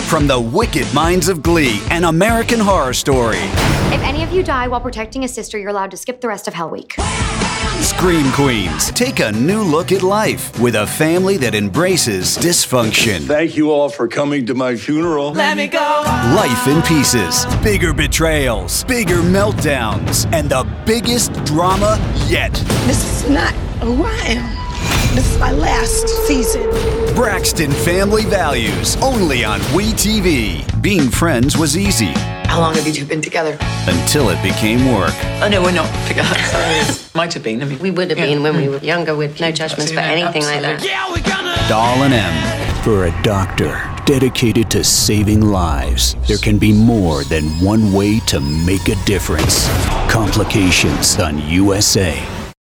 from the wicked minds of Glee and American Horror Story. If any of you die while protecting a sister, you're allowed to skip the rest of Hell Week. Scream Queens take a new look at life with a family that embraces dysfunction. Thank you all for coming to my funeral. Let me go. Life in pieces, bigger betrayals, bigger meltdowns, and the biggest drama yet. This is not who I am. This is my last season. Braxton Family Values, only on WeTV. Being friends was easy. How long have you two been together? Until it became work. Oh, no, we're not together. Might have been. I mean, we would have been when we were younger with no judgments for anything like that. Yeah, we're gonna. Doll and M. For a doctor dedicated to saving lives, there can be more than one way to make a difference. Complications on USA.